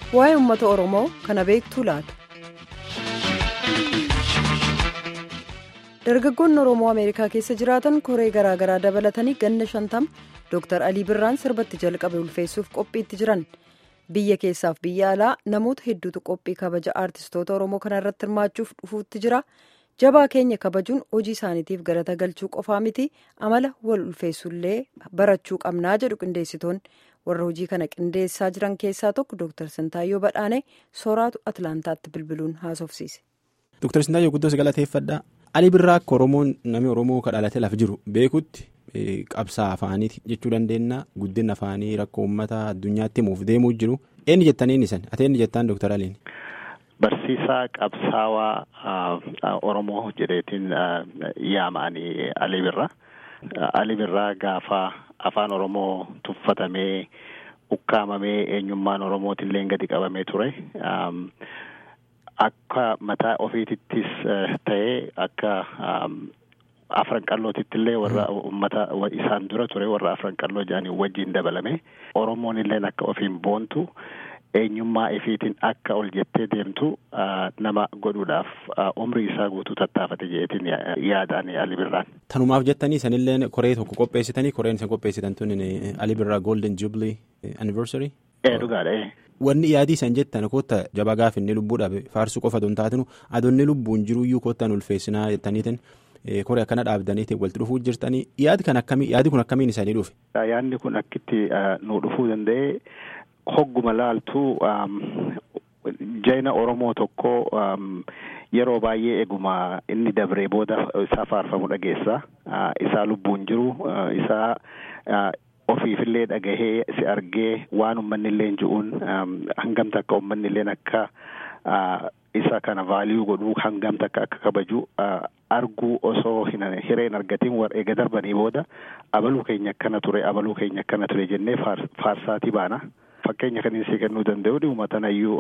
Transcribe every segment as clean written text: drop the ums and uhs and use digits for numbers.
Waa'ee uummata Oromoo kana beektuu laata? Dargaggoonni Oromoo Ameerikaa keessa jiraatan koree garaagaraa dabalatanii ganna 50 Dr. Alii Birraan sirbatti jalqabe ulfeessuuf qophiitti jiran. Biyya keessaaf biyya alaa namoota hedduutu qophii kabaja aartistoota Oromoo kana irratti hirmaachuuf dhufuutti jira. Jabaa keenya kabajuun hojii isaaniitiif galata galchuu qofaa miti, amala wal ulfeessullee barachuu qabnaa jedhu qindeessitoonni. Warra hojii kana qindeessaa jiran keessaa tokko Dr. Sintaayyoo Badhaanee Sooraatu Atlaantaatti bilbiluun haasofsiise. Dr. Sintaayyoo guddoo galateeffadha. Alii Birraa akka Oromoon namni Oromoo kadhalatee lafa jiru beekutti qabsaa afaaniiti jechuu dandeenya. Guddina afaanii rakkoo uummata addunyaatti himuuf deemuu jiru. Eenyu jettaniin isan? Ati eenyu jettaan Dr. Aliin? Barsiisaa qabsaawaa Oromoo jedheetiin yaama'anii Alii Birraa. Alii Birraa gaafa afaan Oromoo tuffatamee ukkaamamee eenyummaan Oromootillee gadi qabamee ture. Akka mataa ofiitittis ta'ee akka afran qallootittillee warra uummata isaan dura ture warra afran qalloo jedhanii wajjin dabalame. Oromoon illee akka ofiin boontu eenyummaa ifiitiin akka ol jettee deemtu nama godhuudhaaf umrii isaa guutuu tattaafate jedheetiin yaadaan Alii Birraan. Tanumaaf jettanii isanillee koree tokko qopheessitanii koreen isan qopheessitan tun Alii Birraa Golden Jubilee Anniversary? Dhugaadha. Wanni yaadii isan jettan koota jaba gaafinni lubbuudhaaf faarsuu qofa don taatinu adoonni lubbuun jiruyyuu koottan ulfeessinaa jettaniitiin koree akkana dhaabdaniitiin walitti dhufuu jirtanii yaadi kun akkamiin isaanii dhufe? Yaadni kun akkitti nu dhufuu danda'e hogguma laaltuu jayna Oromoo tokko yeroo baay'ee eguma inni dabree booda isaa faarfamu dhageessa. Isaa lubbuun jiru isaa ofiifillee dhagahee si argee waan uummanni ji'uun hangamta akka uummanni akka isa kana vaaliyuu godhuu hangamta akka kabaju arguu osoo hireen argatiin warra darbanii booda abaluu keenya akkana ture jennee faarsaatii baana. Fakkeenya kan inni kennuu danda'u uummatanayyuu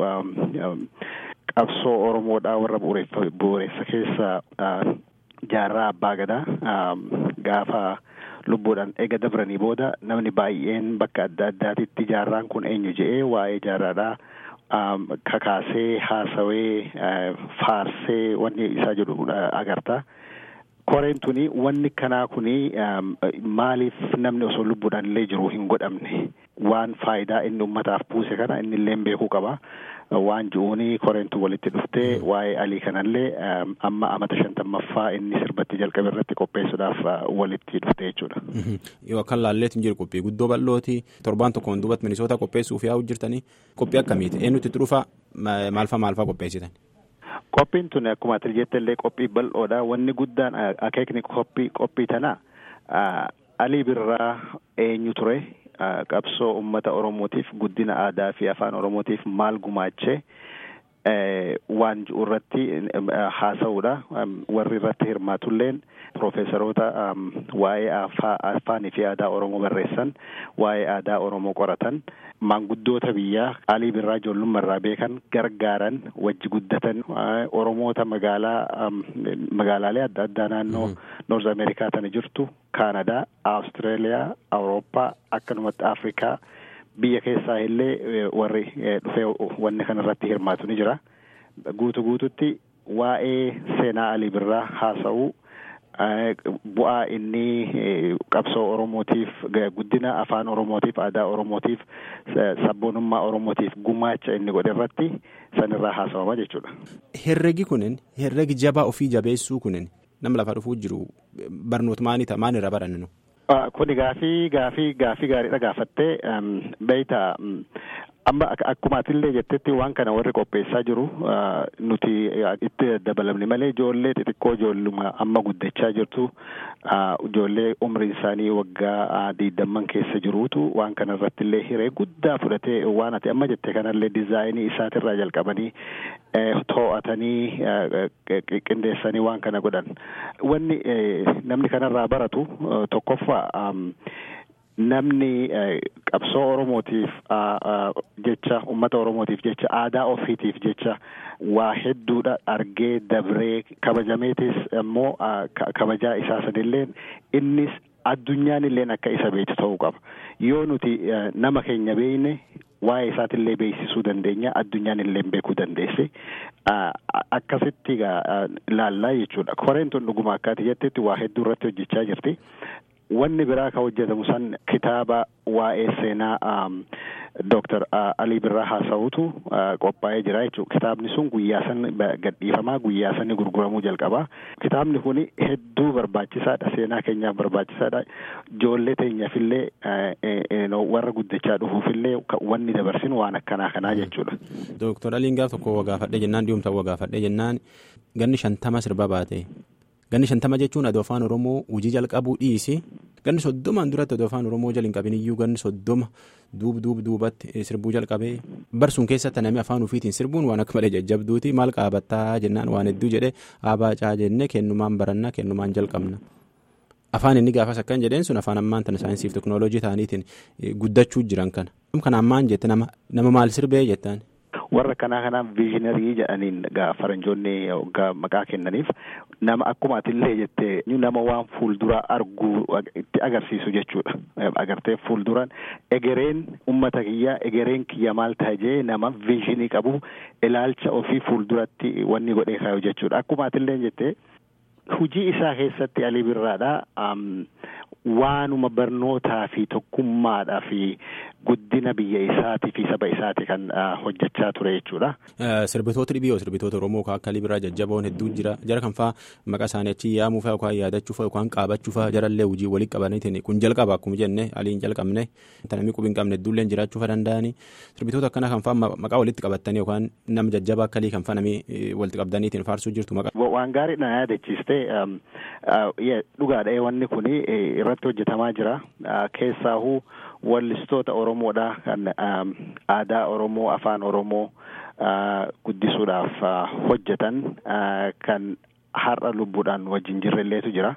qabsoo Oromoodhaa warra bu'uureessa keessa jaarraa abbaa gadaa gaafa lubbuudhaan dabranii booda namni baay'een bakka adda addaatitti jaarraan kun eenyu je'ee waa'ee jaarraadhaa kakaasee haasawee faarsee wanni isaa jedhu agarta. Koreen tuni wanni kanaa kuni maaliif namni osoo lubbuudhaan illee jiru hin godhamne waan faayidaa inni uummataaf buuse kana inni illee beekuu qaba. Waan ji'uuni koreentu walitti dhuftee waa'ee Alii kanallee amma amata 50ffaa inni sirbatti jalqabe irratti qopheessuudhaaf walitti dhufte jechuudha. Yoo akka laalleetiin jiru qophii guddoo bal'ooti torbaan tokkoon duubatti Minisoota qopheessuuf yaa'u jirtanii qophii akkamiiti? Eenyutti dhufa maalfaa qopheessitan? Qophiin tun akkuma ati jettellee qophii bal'oodha. Wanni guddaan akeekni qophii tanaa Alii Birraa eenyu ture? Qabsoo uummata Oromootiif guddina aadaa fi afaan Oromootiif maal gumaachee waan ji'u irratti haasa'uudha. Warri irratti hirmaatulleen Profeesaroota waa'ee afaanii fi aadaa Oromoo barreessan, waa'ee aadaa Oromoo qoratan, maanguddoota biyyaa Alii Birraa ijoollummaarraa beekan gargaaran wajji guddatan Oromoota magaalaalee adda addaa naannoo Noorz Ameerikaa tana jirtu Kaanadaa, Awustiraaliyaa, Awurooppaa akkanumatti Afrikaa biyya keessaa illee warri dhufee wanni kanarratti hirmaatu ni jira. Guututti waa'ee seenaa Alii Birraa haasa'uu bu'aa inni qabsoo Oromootiif guddina afaan Oromootiif aadaa Oromootiif sabboonummaa Oromootiif gumaacha inni godhe irratti sanirraa haasawama jechuudha. Herregi jabaa ofii jabeessuu kunin nama lafa dhufuu jiru barnoota maanirra barannu? Kuni gaafii gaariidha gaafattee beeyta amma akkuma atillee jettetti waan kana warri qopheessaa jiru nuti itti dabalamne malee ijoollee xixiqqoo ijoolluma amma guddachaa jirtu ijoollee umriin isaanii waggaa 20 keessa jiruutu waan kana irratti illee hiree guddaa fudhatee waan ati amma jette kanallee dizaayinii isaatirraa jalqabanii to'atanii qindeessanii waan kana godhan. Wanni namni kanarraa baratu tokkoffaa namni qabsoo Oromootiif jecha uummata Oromootiif jecha aadaa ofiitiif jecha waa hedduudha argee dabree kabajameetis immoo kabajaa isaa sanillee innis addunyaan illee akka isa beektu ta'uu qaba. Yoo nuti nama keenya beekne waa'ee isaatillee beeksisuu dandeenya, addunyaan illee beekuu dandeesse. Akkasitti ilaallaa jechuudha. Koreen tun dhuguma akkaati jettetti waa hedduu irratti hojjechaa jirti. Wanni biraa kan hojjetamu san kitaaba waa'ee seenaa Dr. Alii Birraa haasa'utu qophaa'ee jira jechuudha. Kitaabni sun guyyaa san gadhiifamaa, guyyaa san gurguramuu jalqabaa. Kitaabni kun hedduu barbaachisaadha, seenaa keenyaaf barbaachisaadha. Ijoollee teenyaafillee warra guddachaa dhufuufillee wanni dabarsinu waan akkanaa jechuudha. Dr. Aliin gaaf tokko wagaafadhee jennaan diimtaa wagaafadhee jennaan ganni 50 sirba baate. Ganni 50 jechuun adoo afaan Oromoo hojii jalqabuu dhiisi. Ganni 30 duratti adoo afaan Oromoo jala hin qabin iyyuu ganni 30 duubatti sirbuu jalqabee barsuun keessatti namni afaan ofiitiin sirbuun waan akka malee jajjabduuti maal qaabattaa jennaan waan hedduu jedhee abaacaa jennee kennumaan barannaa kennumaan jalqabna. Afaan inni gaafas akkan jedheen sun afaan ammaan tana saayinsiif teknooloojii ta'aniitiin guddachuu jiran kana. Kana ammaan jette nama maal sirbee jettaan? Warra kanaaf viizhinarii jedhaniin faranjoonni maqaa kennaniif nama akkuma atillee jettee nama waan fuuldura arguu itti agarsiisu jechuudha. Agartee fuulduraan egereen ummata kiyyaa egereen kiyya maal ta'ee nama viizhinii qabu ilaalcha ofii fuulduratti wanni godhee kaayu jechuudha. Akkuma atillee jettee hujii isaa keessatti Alii Birraadhaa waanuma barnootaa fi tokkummaadhaa fi guddina biyya isaatii fi saba isaatii kan hojjechaa ture jechuudha. Sirbitoota dhibiyoo sirbitoota Oromoo akka Alii Birraa jajjaboon hedduu jira. Jara kan fa'aa maqaa isaanii achi yaamuu fa'aa yookaan yaadachuu fa'aa yookaan qaabachuu fa'aa jarallee hojii waliin qabaniitiin kun jalqaba akkuma jenne Aliin jalqabne namni qubiin qabne hedduullee jiraachuu fa'aa danda'anii sirbitoota akkanaa kan fa'aa maqaa walitti qabatanii yookaan nama jajjabaa akka Alii kan fa'aa namni walitti qabdaniitiin faarsuu jirtu maqaa. Waan gaarii na yaadachiiste dhugaadha wanni kun irratti hojjetamaa jira. Keessaahuu wallistoota Oromoodha kan aadaa Oromoo afaan Oromoo guddisuudhaaf hojjetan kan har'a lubbuudhaan wajjin jirrelleetu jira.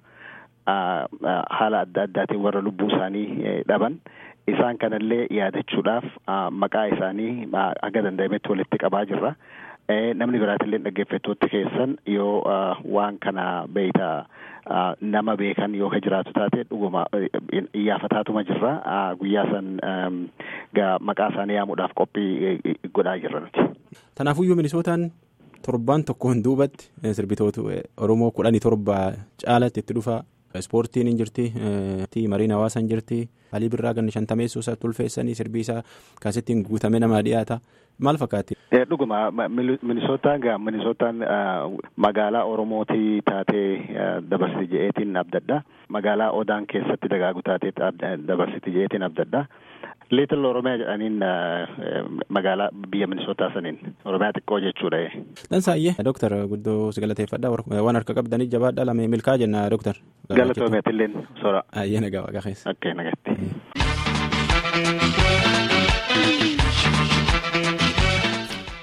Haala adda addaatiin warra lubbuu isaanii dhaban isaan kanallee yaadachuudhaaf maqaa isaanii akka danda'ametti walitti qabaa jirra. Namni biraatillee dhaggeeffattoota keessan yoo waan kana beeyta nama beekan yoo ka jiraatu taate dhuguma iyyaafataatuma jirra. Guyyaa san maqaa isaanii yaamuudhaaf qophii godhaa jirra nuti. Tanaafuyyuu Minisootaan torban tokkoon duubatti sirbitoota Oromoo 17 caalatti itti dhufa. Ispoortiin hin jirti, mariin hawaasaa hin jirti. Alii Birraa ganni 50 isaa tulfeessanii sirbii isaa kaasittiin guutamee namaa dhiyaata. Maal fakkaatti? Dhuguma Minisootaan magaalaa Oromootii taatee dabarsiti je'eetiin abdadda. Magaalaa Odaan keessatti dagaagu taatee dabarsiti je'eetiin abdadda. Little Oromiyaa jedhaniin magaalaa biyya Minisootaa saniin Oromiyaa xiqqoo jechuudha. Dansaayyee Dooktar Guddoo si galateeffadha waan harka qabdanii jabaadha lamee milkaa jenna Dooktar. Galatoomeetilleen soora. Ayyee nagaa waaqa keessa. Okkee nagatti.